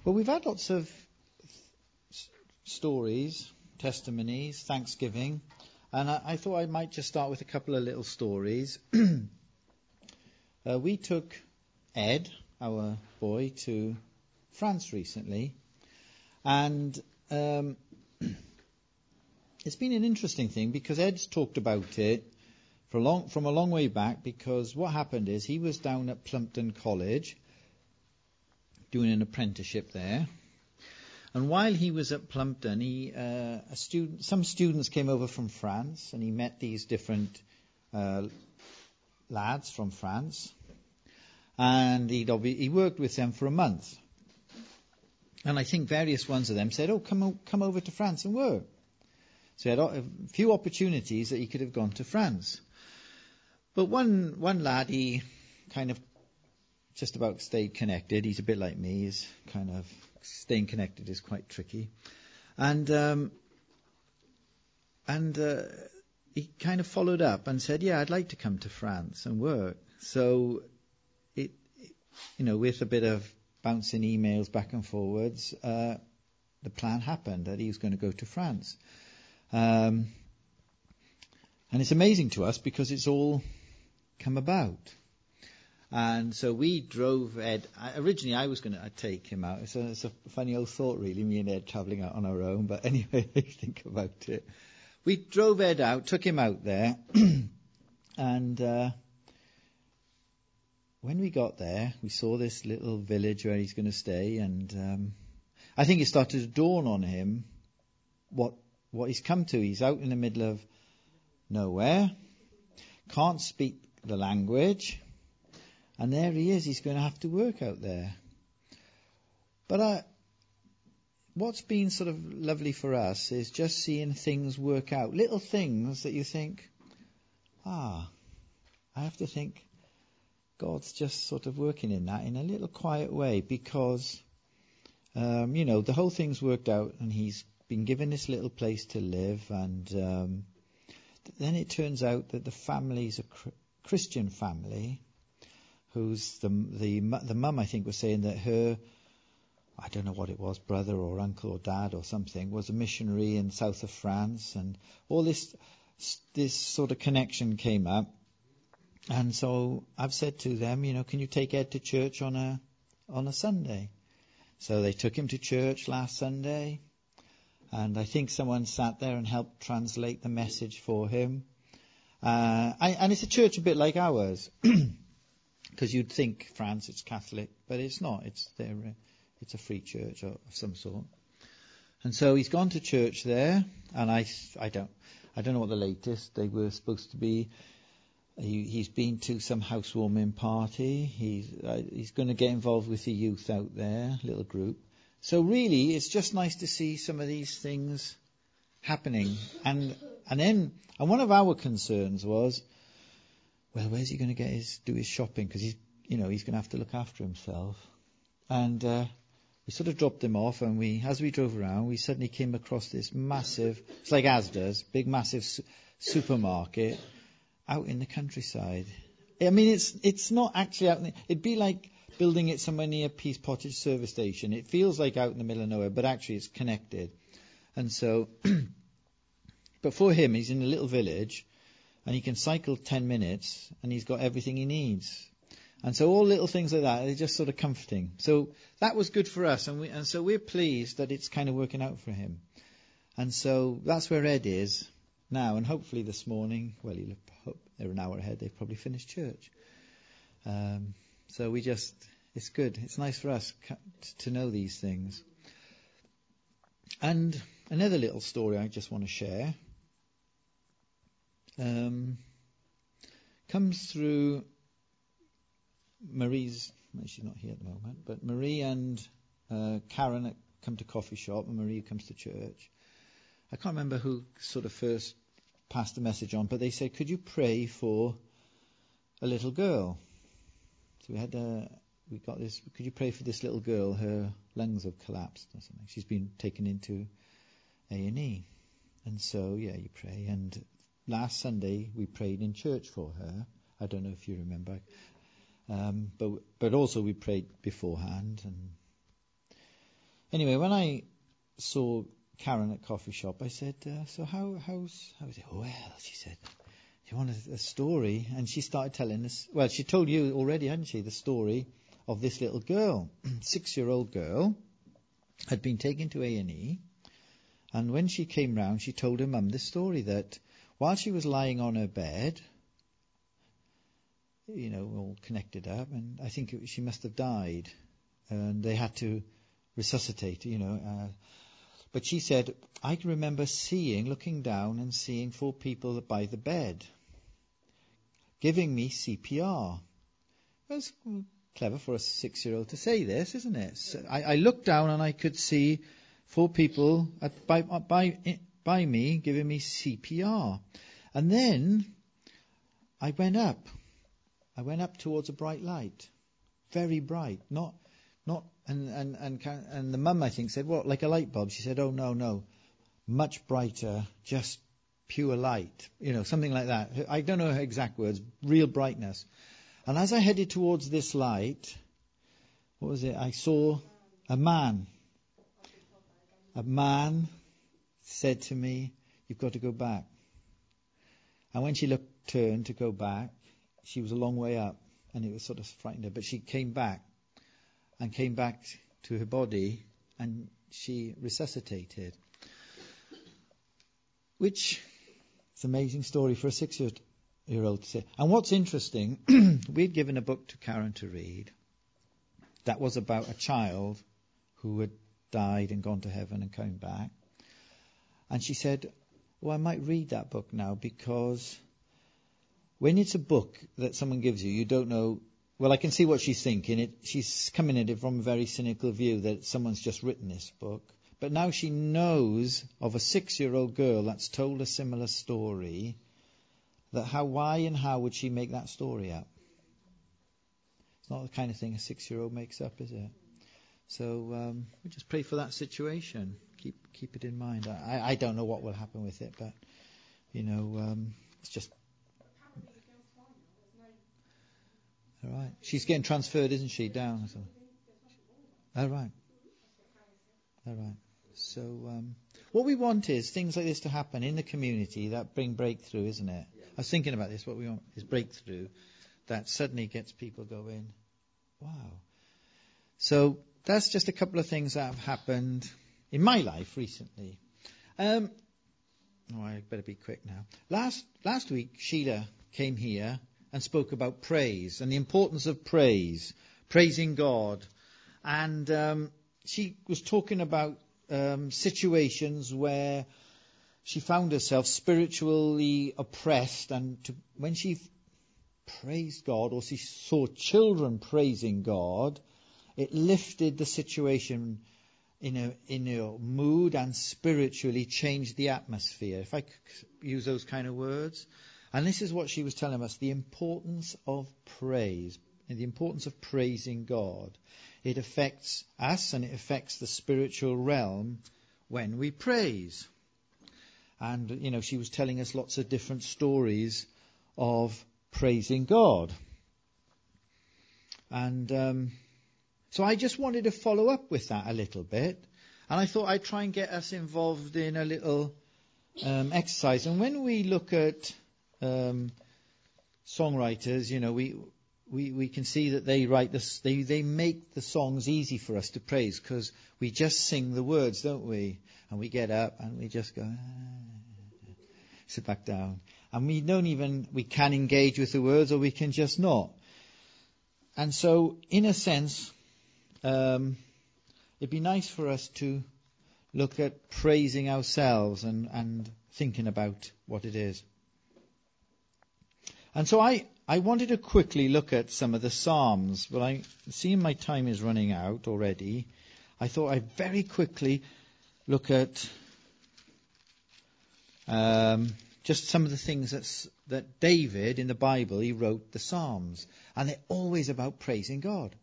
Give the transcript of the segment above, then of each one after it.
Well, we've had lots of stories, testimonies, Thanksgiving, and I thought I might just start with a couple of little stories. We took Ed, our boy, to France recently, and it's been an interesting thing because Ed's talked about it from a long way back, because what happened is he was down at Plumpton College doing an apprenticeship there, and while he was at Plumpton, some students came over from France, and he met these different lads from France, and he worked with them for a month. And I think various ones of them said, "Oh, come over to France and work." So he had a few opportunities that he could have gone to France. But one lad, he kind of just about stayed connected. He's a bit like me. He's kind of staying connected is quite tricky. And he kind of followed up and said, "Yeah, I'd like to come to France and work." So with a bit of bouncing emails back and forwards, the plan happened that he was going to go to France. And it's amazing to us because it's all come about. And so we drove Ed. Originally, I was going to take him out. It's a funny old thought, really, me and Ed travelling out on our own. But anyway, think about it. We drove Ed out, took him out there, and when we got there, we saw this little village where he's going to stay, and I think it started to dawn on him what he's come to. He's out in the middle of nowhere, can't speak the language, and there he is. He's going to have to work out there. But what's been sort of lovely for us is just seeing things work out. Little things that you think, I have to think God's just sort of working in that in a little quiet way, because, the whole thing's worked out and he's been given this little place to live, and then it turns out that the family's a Christian family, who's the mum, I think, was saying that her, I don't know what it was, brother or uncle or dad or something, was a missionary in south of France, and all this sort of connection came up. And so I've said to them, can you take Ed to church on a Sunday? So they took him to church last Sunday, and I think someone sat there and helped translate the message for him. And it's a church a bit like ours, because you'd think France, it's Catholic, but it's not. It's a free church of some sort. And so he's gone to church there, and I don't know what the latest. They were supposed to be. He's been to some housewarming party. He's going to get involved with the youth out there, little group. So really, it's just nice to see some of these things happening. And one of our concerns was, well, where's he going to do his shopping? Because he's going to have to look after himself. And we sort of dropped him off, and as we drove around, we suddenly came across this massive, it's like Asda's, big massive supermarket out in the countryside. I mean, it's not actually out in it'd be like building it somewhere near Peace Pottage service station. It feels like out in the middle of nowhere, but actually it's connected. And so, but for him, he's in a little village, and he can cycle 10 minutes, and he's got everything he needs. And so all little things like that, they're just sort of comforting. So that was good for us, and so we're pleased that it's kind of working out for him. And so that's where Ed is now, and hopefully this morning, well, they're an hour ahead, they've probably finished church. So it's good. It's nice for us to know these things. And another little story I just want to share comes through Marie's. Well, she's not here at the moment, but Marie and Karen come to coffee shop, and Marie comes to church. I can't remember who sort of first passed the message on, but they said, "Could you pray for a little girl?" So we got this. Could you pray for this little girl? Her lungs have collapsed or something. She's been taken into A&E, and so you pray. And last Sunday we prayed in church for her. I don't know if you remember, but also we prayed beforehand, Anyway, when I saw Karen at coffee shop, I said, so how's it? Well, she said, you want a story? And she started telling us, well, she told you already, hadn't she, the story of this little girl, 6-year-old girl, had been taken to A&E, and when she came round, she told her mum this story, that while she was lying on her bed, all connected up, and I think she must have died, and they had to resuscitate, but she said, I can remember looking down and seeing 4 people by the bed, giving me CPR. That's clever for a 6-year-old to say this, isn't it? So I looked down and I could see 4 people by me giving me CPR. And then I went up. I went up towards a bright light, very bright, not, and the mum, I think, said, what, like a light bulb? She said, oh, no, much brighter, just pure light, something like that. I don't know her exact words, real brightness. And as I headed towards this light, what was it? I saw a man. A man said to me, you've got to go back. And when she turned to go back, she was a long way up, and it was sort of frightened her. But she came back to her body, and she resuscitated. Which is an amazing story for a 6-year-old to say. And what's interesting, we'd given a book to Karen to read that was about a child who had died and gone to heaven and come back. And she said, I might read that book now, because when it's a book that someone gives you, you don't know. Well, I can see what she's thinking. She's coming at it from a very cynical view that someone's just written this book. But now she knows of a 6-year-old girl that's told a similar story. Why and how would she make that story up? It's not the kind of thing a 6-year-old makes up, is it? So we just pray for that situation. Keep it in mind. I don't know what will happen with it, but it's just. All right. She's getting transferred, isn't she, down? All right. So what we want is things like this to happen in the community that bring breakthrough, isn't it? I was thinking about this. What we want is breakthrough that suddenly gets people going, wow. So that's just a couple of things that have happened in my life recently. I better be quick now. Last week, Sheila came here and spoke about praise and the importance of praising God. And she was talking about situations where she found herself spiritually oppressed, and when she praised God, or she saw children praising God, it lifted the situation in a mood and spiritually changed the atmosphere, if I use those kind of words. And this is what she was telling us, the importance of praise, and the importance of praising God. It affects us and it affects the spiritual realm when we praise. And, she was telling us lots of different stories of praising God. And so I just wanted to follow up with that a little bit. And I thought I'd try and get us involved in a little exercise. And when we look at songwriters, we can see that they write this. They make the songs easy for us to praise because we just sing the words, don't we? And we get up and we just go, sit back down, and we can engage with the words, or we can just not. And so, in a sense, it'd be nice for us to look at praising ourselves and thinking about what it is. And so I wanted to quickly look at some of the Psalms, but I seeing my time is running out already. I thought I'd very quickly look at just some of the things that David in the Bible, he wrote the Psalms. And they're always about praising God,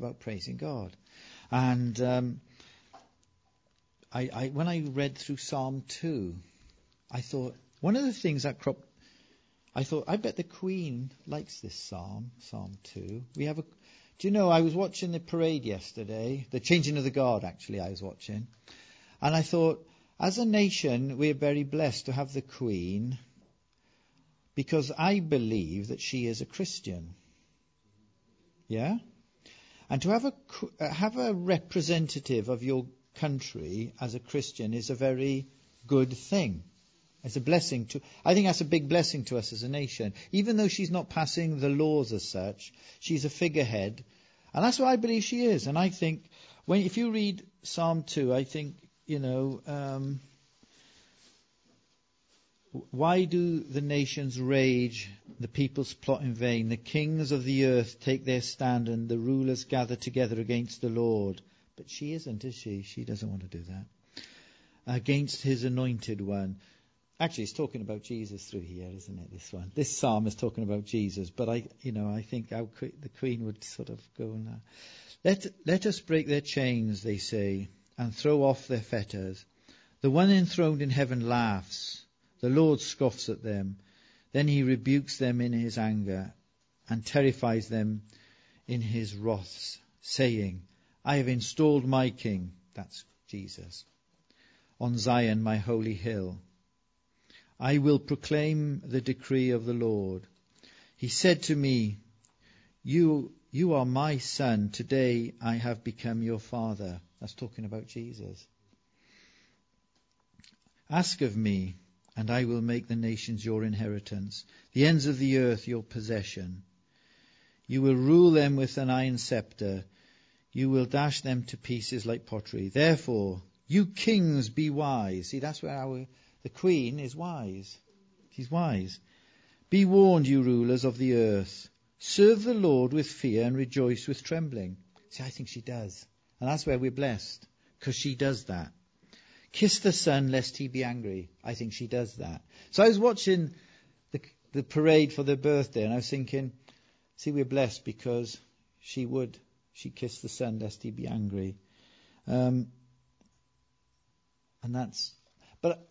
And when I read through Psalm 2, I thought, one of the things that I bet the Queen likes this Psalm 2. Do Do you know, I was watching the parade yesterday, the changing of the guard actually I was watching, and I thought, as a nation, we're very blessed to have the Queen, because I believe that she is a Christian. Yeah? And to have a representative of your country as a Christian is a very good thing. It's a blessing I think that's a big blessing to us as a nation. Even though she's not passing the laws as such, she's a figurehead. And that's what I believe she is. And I think, if you read Psalm 2, I think, why do the nations rage, the peoples plot in vain? The kings of the earth take their stand, and the rulers gather together against the Lord. But she isn't, is she? She doesn't want to do that. Against his anointed one. Actually, it's talking about Jesus through here, isn't it, this one? This psalm is talking about Jesus, but I think the Queen would sort of go now. Let us break their chains, they say, and throw off their fetters. The one enthroned in heaven laughs. The Lord scoffs at them. Then he rebukes them in his anger and terrifies them in his wrath, saying, I have installed my king, that's Jesus, on Zion, my holy hill. I will proclaim the decree of the Lord. He said to me, You are my son. Today I have become your father. That's talking about Jesus. Ask of me, and I will make the nations your inheritance, the ends of the earth your possession. You will rule them with an iron scepter. You will dash them to pieces like pottery. Therefore, you kings, be wise. See, that's where the Queen is wise. She's wise. Be warned, you rulers of the earth. Serve the Lord with fear and rejoice with trembling. See, I think she does. And that's where we're blessed, because she does that. Kiss the Son, lest he be angry. I think she does that. So I was watching the parade for their birthday, and I was thinking, see, we're blessed because she kissed the Son, lest he be angry. But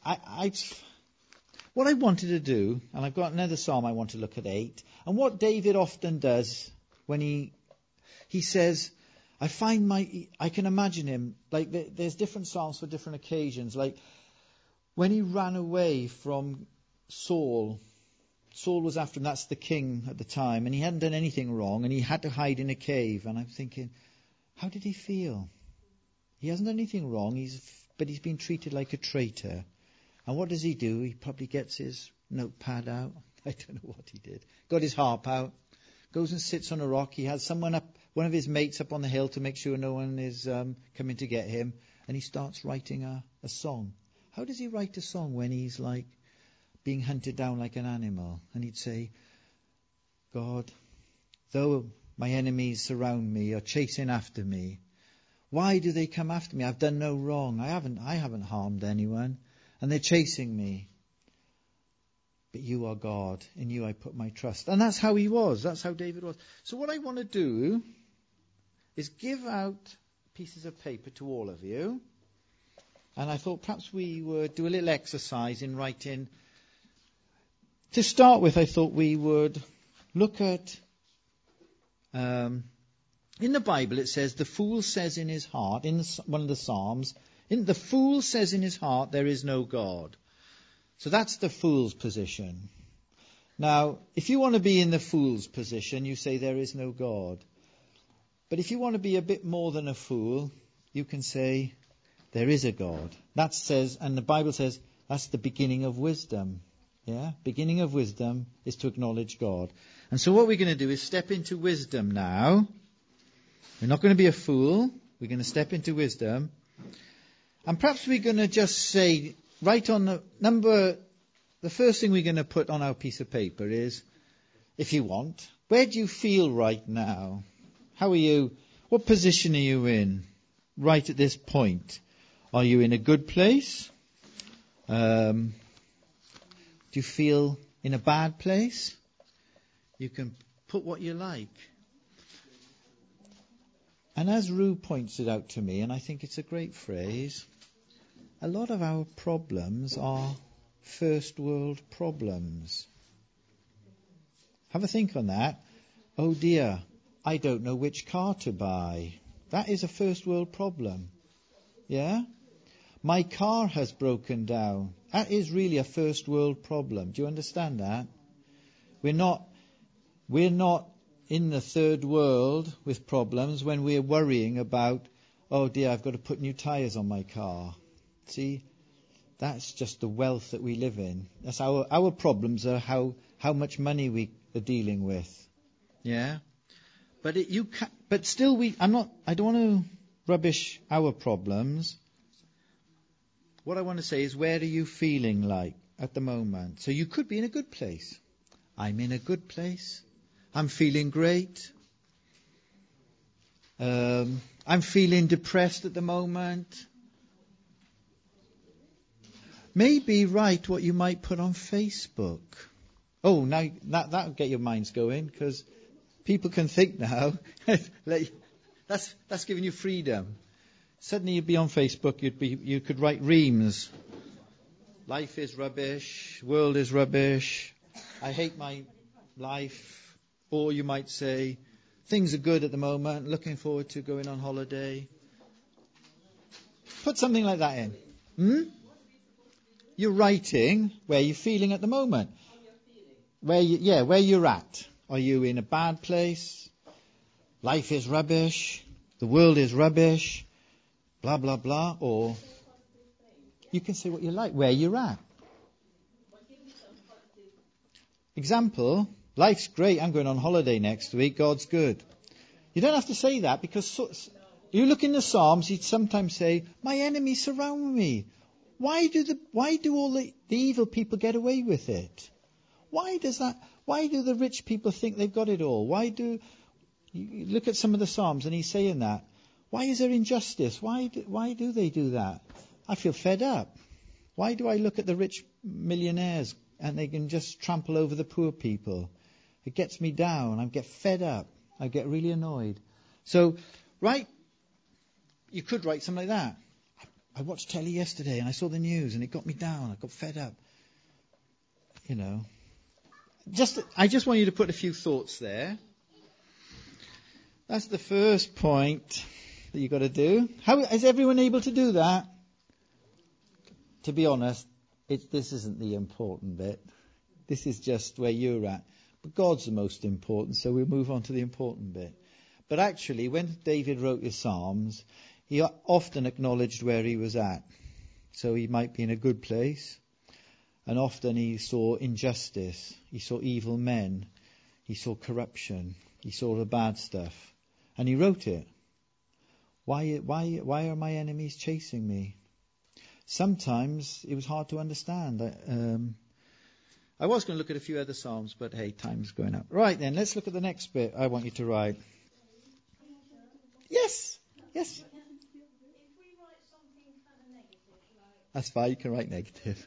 what I wanted to do, and I've got another psalm I want to look at 8, and what David often does when he says, I can imagine him, like there's different psalms for different occasions, like when he ran away from Saul was after him, that's the king at the time, and he hadn't done anything wrong, and he had to hide in a cave, and I'm thinking, how did he feel? He hasn't done anything wrong, but he's been treated like a traitor. And what does he do? He probably gets his notepad out. I don't know what he did. Got his harp out. Goes and sits on a rock. He has one of his mates up on the hill to make sure no one is coming to get him. And he starts writing a song. How does he write a song when he's like being hunted down like an animal? And he'd say, God, though my enemies surround me or chasing after me, why do they come after me? I've done no wrong. I haven't harmed anyone. And they're chasing me. But you are God. In you I put my trust. And that's how he was. That's how David was. So what I want to do is give out pieces of paper to all of you. And I thought perhaps we would do a little exercise in writing. To start with, I thought we would look at... in the Bible it says, the fool says in his heart, in one of the Psalms, the fool says in his heart, there is no God. So that's the fool's position. Now, if you want to be in the fool's position, you say there is no God. But if you want to be a bit more than a fool, you can say there is a God. That says, and the Bible says, that's the beginning of wisdom. Yeah, beginning of wisdom is to acknowledge God. And so what we're going to do is step into wisdom now. We're not going to be a fool. We're going to step into wisdom. And perhaps we're going to just say, right on the first thing we're going to put on our piece of paper is, if you want, where do you feel right now? How are you? What position are you in right at this point? Are you in a good place? Do you feel in a bad place? You can put what you like. And as Rue points it out to me, and I think it's a great phrase, a lot of our problems are first world problems. Have a think on that. Oh dear, I don't know which car to buy. That is a first world problem. Yeah? My car has broken down. That is really a first world problem. Do you understand that? We're not in the third world with problems when we're worrying about, oh dear, I've got to put new tyres on my car. See? That's just the wealth that we live in. That's our problems are how much money we are dealing with. Yeah? But still I don't want to rubbish our problems. What I want to say is, where are you feeling like at the moment? So you could be in a good place. I'm in a good place. I'm feeling great. I'm feeling depressed at the moment. Maybe write what you might put on Facebook. Oh, now that'll get your minds going, because people can think now. That's giving you freedom. Suddenly you'd be on Facebook, you could write reams. Life is rubbish, world is rubbish, I hate my life. Or you might say, things are good at the moment, looking forward to going on holiday. Put something like that in. You're writing where you're feeling at the moment. Where you're at. Are you in a bad place? Life is rubbish, the world is rubbish, blah, blah, blah. Or you can say what you like, where you're at. Example, life's great, I'm going on holiday next week, God's good. You don't have to say that, because you look in the Psalms, you'd sometimes say, my enemies surround me. Why do all the evil people get away with it? Why do the rich people think they've got it all? You look at some of the Psalms and he's saying that. Why is there injustice? Why do they do that? I feel fed up. Why do I look at the rich millionaires and they can just trample over the poor people? It gets me down. I get fed up. I get really annoyed. So, you could write something like that. I watched telly yesterday and I saw the news and it got me down. I got fed up. You know. I just want you to put a few thoughts there. That's the first point that you've got to do. How is everyone able to do that? To be honest, this isn't the important bit. This is just where you're at. But God's the most important, so we'll move on to the important bit. But actually, when David wrote his Psalms, he often acknowledged where he was at. So he might be in a good place. And often he saw injustice. He saw evil men. He saw corruption. He saw the bad stuff. And he wrote it. Why are my enemies chasing me? Sometimes it was hard to understand. I was going to look at a few other Psalms, but hey, time's going up. Right then, let's look at the next bit I want you to write. Yes. If we write something kind of negative, like... That's fine, you can write negative.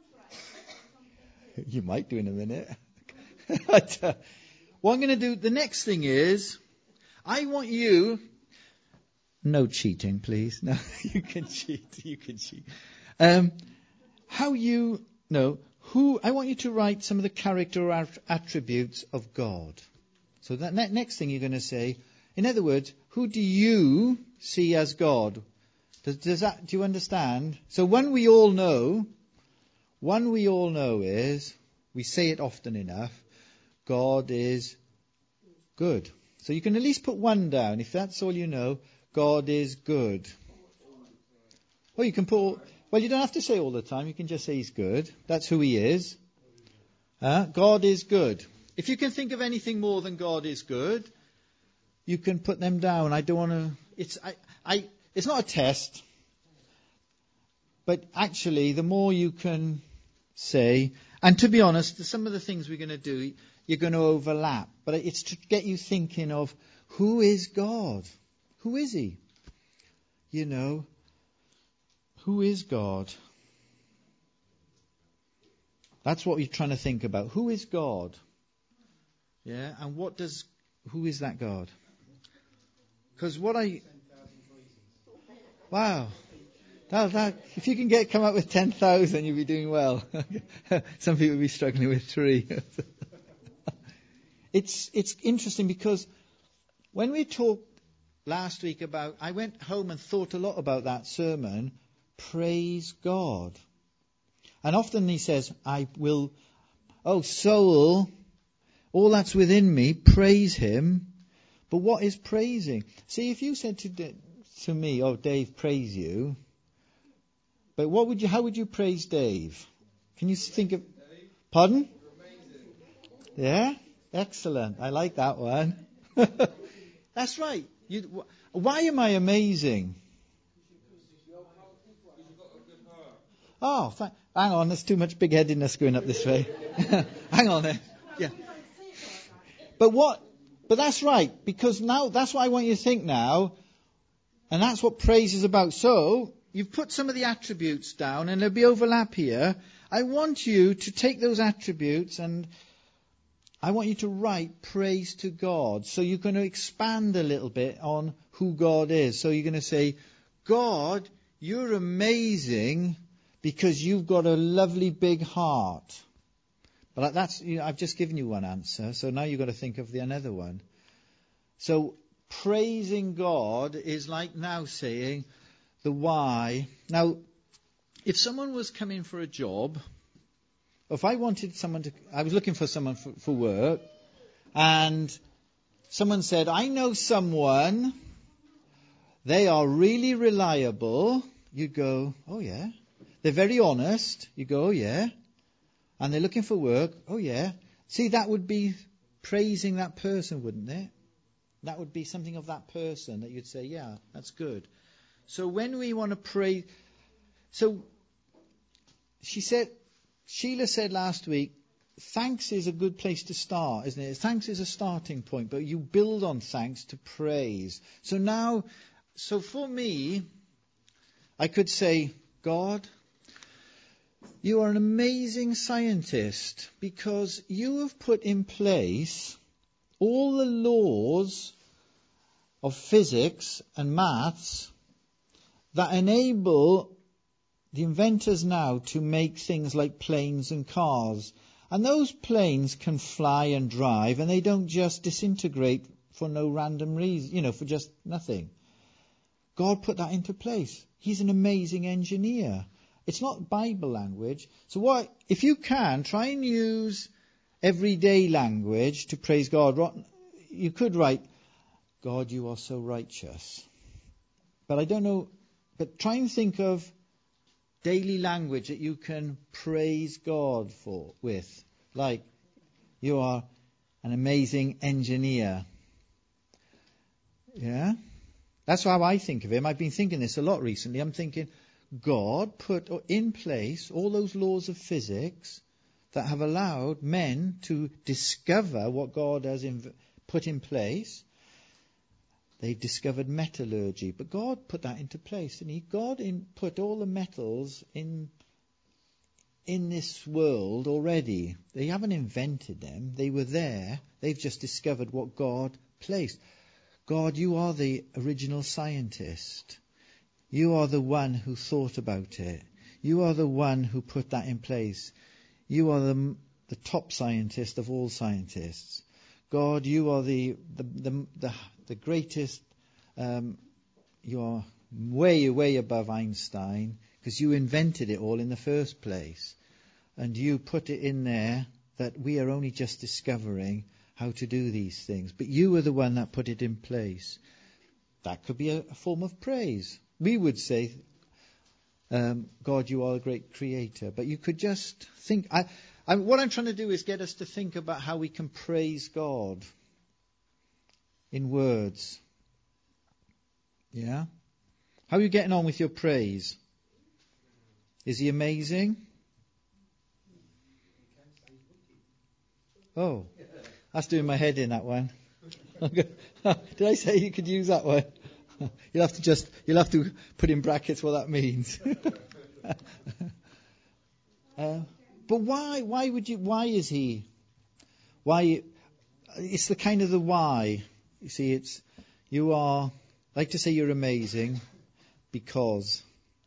You might do in a minute. But, what I'm going to do, the next thing is, I want you... No cheating, please. No, you can cheat. I want you to write some of the character or attributes of God. So that next thing you're going to say, in other words, who do you see as God? Do you understand? So one we all know is, we say it often enough, God is good. So you can at least put one down. If that's all you know, God is good. Or you can you don't have to say all the time. You can just say he's good. That's who he is. God is good. If you can think of anything more than God is good, you can put them down. I don't want to... It's not a test. But actually, the more you can say... And to be honest, some of the things we're going to do, you're going to overlap. But it's to get you thinking of, who is God? Who is he? You know, who is God? That's what you're trying to think about. Who is God? Yeah, and who is that God? Because wow. If you can come up with 10,000, you'll be doing well. Some people will be struggling with 3. It's interesting because When we talked last week about, I went home and thought a lot about that sermon, praise God. And often he says, I will, oh soul, all that's within me, praise him. But what is praising? See, if you said to me, oh Dave, praise you, but how would you praise Dave? Can you think of, pardon? Yeah? Excellent. I like that one. That's right. Why am I amazing? Oh, hang on. There's too much big-headedness going up this way. Hang on there. Yeah. But that's right. Because now, that's what I want you to think now. And that's what praise is about. So, you've put some of the attributes down and there'll be overlap here. I want you to take those attributes and I want you to write praise to God. So you're going to expand a little bit on who God is. So you're going to say, God, you're amazing because you've got a lovely big heart. But I've just given you one answer. So now you've got to think of another one. So praising God is like now saying the why. Now, if someone was coming for a job, if I wanted I was looking for someone for work, and someone said, I know someone, they are really reliable, you go, oh yeah. They're very honest, you go, oh yeah. And they're looking for work, oh yeah. See, that would be praising that person, wouldn't it? That would be something of that person that you'd say, yeah, that's good. So when we want to praise, so Sheila said last week, thanks is a good place to start, isn't it? Thanks is a starting point, but you build on thanks to praise. So for me, I could say, God, you are an amazing scientist because you have put in place all the laws of physics and maths that enable the inventors now to make things like planes and cars. And those planes can fly and drive, and they don't just disintegrate for no random reason, for just nothing. God put that into place. He's an amazing engineer. It's not Bible language. So if you can, try and use everyday language to praise God. You could write, God, you are so righteous. But I don't know, but try and think of daily language that you can praise God with. Like, you are an amazing engineer. Yeah? That's how I think of him. I've been thinking this a lot recently. I'm thinking, God put in place all those laws of physics that have allowed men to discover what God has put in place. They've discovered metallurgy, but God put that into place, and God put all the metals in this world already. They haven't invented them; they were there. They've just discovered what God placed. God, you are the original scientist. You are the one who thought about it. You are the one who put that in place. You are the top scientist of all scientists. God, you are the greatest. You are way, way above Einstein because you invented it all in the first place. And you put it in there that we are only just discovering how to do these things. But you were the one that put it in place. That could be a form of praise. We would say, God, you are a great creator. But you could just think. What I'm trying to do is get us to think about how we can praise God in words. Yeah? How are you getting on with your praise? Is he amazing? Oh, that's doing my head in, that one. Did I say you could use that one? You'll have to put in brackets what that means. But why is he? Why? It's the kind of the why. You see, I like to say you're amazing because.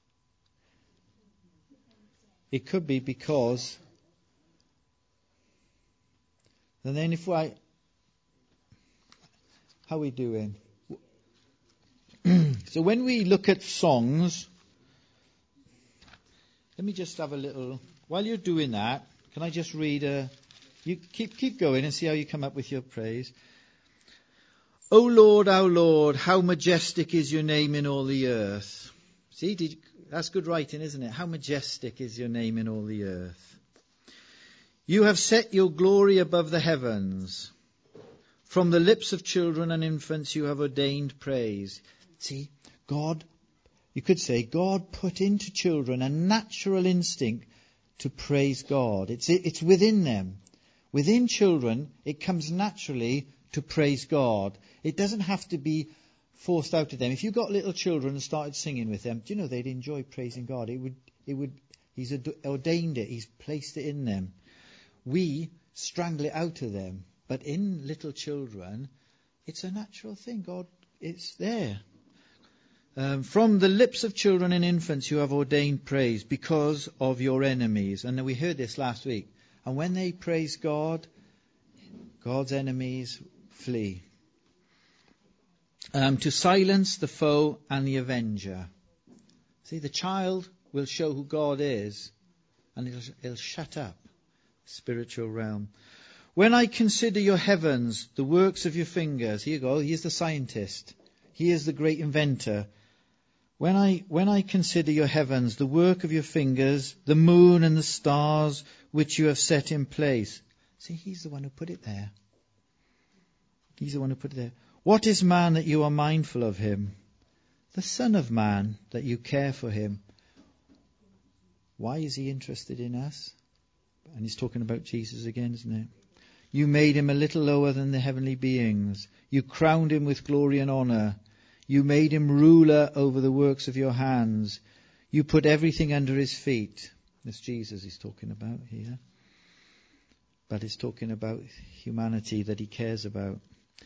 It could be because. And then How are we doing? So when we look at songs, let me just have a little, while you're doing that, can I just read you keep going and see how you come up with your praise. O Lord, how majestic is your name in all the earth. See, that's good writing, isn't it? How majestic is your name in all the earth. You have set your glory above the heavens. From the lips of children and infants you have ordained praise. See, God, you could say, God put into children a natural instinct to praise God. It's within them. Within children, it comes naturally to praise God. It doesn't have to be forced out of them. If you got little children and started singing with them, do you know they'd enjoy praising God? He's ordained it. He's placed it in them. We strangle it out of them. But in little children, it's a natural thing. God, it's there. From the lips of children and infants you have ordained praise because of your enemies. And we heard this last week. And when they praise God, God's enemies flee. To silence the foe and the avenger. See, the child will show who God is, and it'll shut up. Spiritual realm. When I consider your heavens, the works of your fingers. Here you go. He is the scientist. He is the great inventor. When I consider your heavens, the work of your fingers, the moon and the stars which you have set in place. See, he's the one who put it there. He's the one who put it there. What is man that you are mindful of him? The Son of Man that you care for him. Why is he interested in us? And he's talking about Jesus again, isn't it? You made him a little lower than the heavenly beings. You crowned him with glory and honor. You made him ruler over the works of your hands. You put everything under his feet. That's Jesus he's talking about here. But he's talking about humanity that he cares about.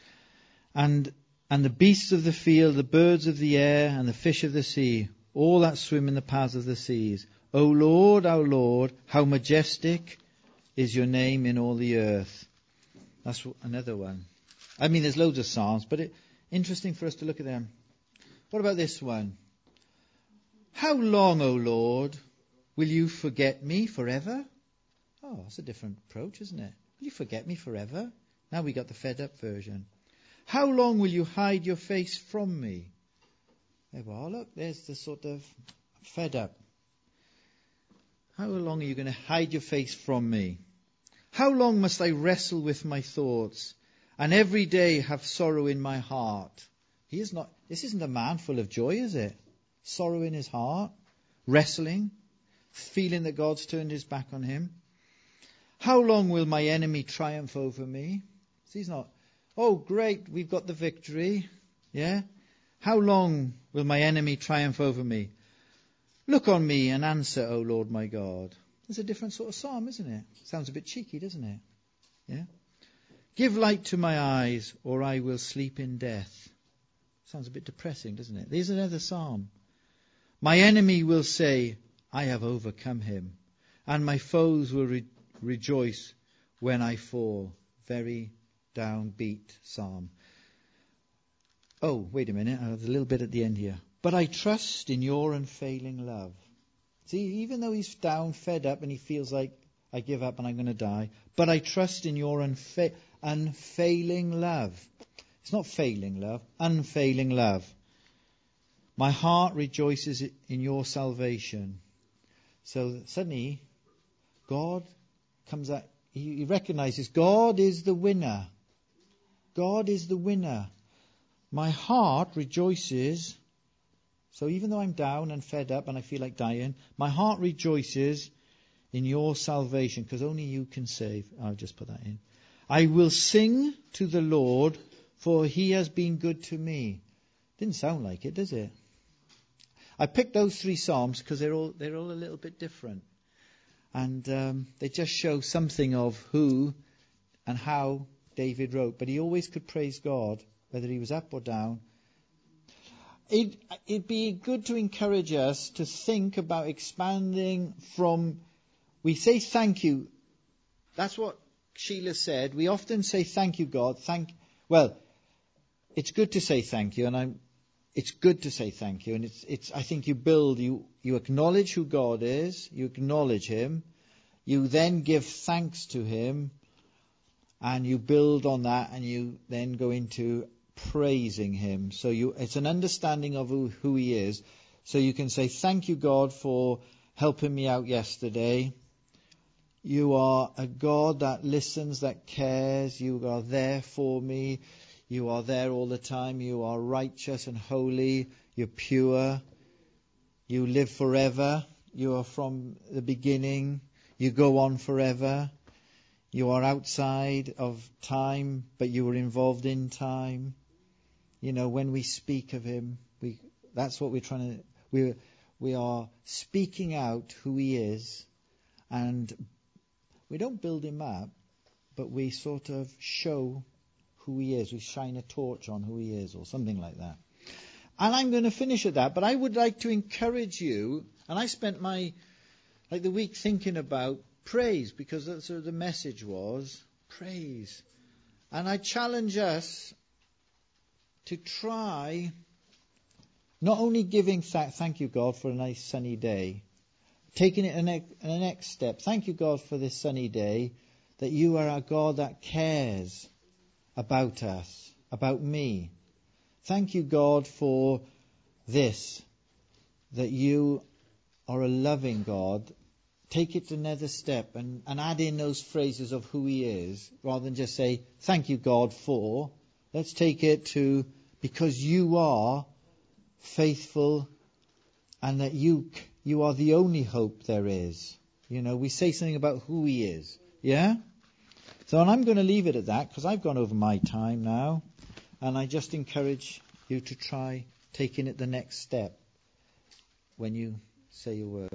And the beasts of the field, the birds of the air, and the fish of the sea, all that swim in the paths of the seas. O Lord, our Lord, how majestic is your name in all the earth. That's another one. I mean, there's loads of psalms, but interesting for us to look at them. What about this one? How long, O Lord, will you forget me forever? Oh, that's a different approach, isn't it? Will you forget me forever? Now we got the fed up version. How long will you hide your face from me? There we are, look, there's the sort of fed up. How long are you going to hide your face from me? How long must I wrestle with my thoughts and every day have sorrow in my heart? This isn't a man full of joy, is it? Sorrow in his heart, wrestling, feeling that God's turned his back on him. How long will my enemy triumph over me? So he's not, oh great, we've got the victory. Yeah? How long will my enemy triumph over me? Look on me and answer, O Lord my God. It's a different sort of psalm, isn't it? Sounds a bit cheeky, doesn't it? Yeah. Give light to my eyes, or I will sleep in death. Sounds a bit depressing, doesn't it? There's another psalm. My enemy will say, I have overcome him, and my foes will rejoice when I fall. Very downbeat psalm. Oh, wait a minute. There's a little bit at the end here. But I trust in your unfailing love. See, even though he's down, fed up, and he feels like, I give up and I'm going to die, but I trust in your unfailing love. It's not failing love, unfailing love. My heart rejoices in your salvation. So suddenly, God comes out, he recognizes God is the winner. God is the winner. My heart rejoices. So even though I'm down and fed up and I feel like dying, my heart rejoices in your salvation, because only you can save. I'll just put that in. I will sing to the Lord, for he has been good to me. Didn't sound like it, does it? I picked those three psalms because they're all a little bit different. And they just show something of who and how David wrote. But he always could praise God, whether he was up or down. It'd be good to encourage us to think about expanding from, we say thank you. That's what Sheila said. We often say thank you, God. Well, it's good to say thank you, and it's good to say thank you, and it's. I think you acknowledge who God is, you acknowledge Him, you then give thanks to Him, and you build on that, and you then go into praising Him. So it's an understanding of who He is. So you can say, thank you, God, for helping me out yesterday. You are a God that listens, that cares. You are there for me. You are there all the time. You are righteous and holy. You're pure. You live forever. You are from the beginning. You go on forever. You are outside of time, but you were involved in time. You know, when we speak of Him, that's what we're trying to. We are speaking out who He is, and we don't build Him up, but we sort of show who He is. We shine a torch on who He is, or something like that. And I'm going to finish at that, but I would like to encourage you, and I spent the week thinking about praise, because that's what the message was, praise. And I challenge us to try not only giving thank you, God, for a nice sunny day, taking it a next step. Thank you, God, for this sunny day, that you are a God that cares about us, about me. Thank you, God, for this, that you are a loving God. Take it another step and add in those phrases of who He is, rather than just say, thank you, God, for. Let's take it to, because you are faithful, and that you are the only hope there is. You know, we say something about who He is. Yeah? So, and I'm going to leave it at that, because I've gone over my time now, and I just encourage you to try taking it the next step when you say your word.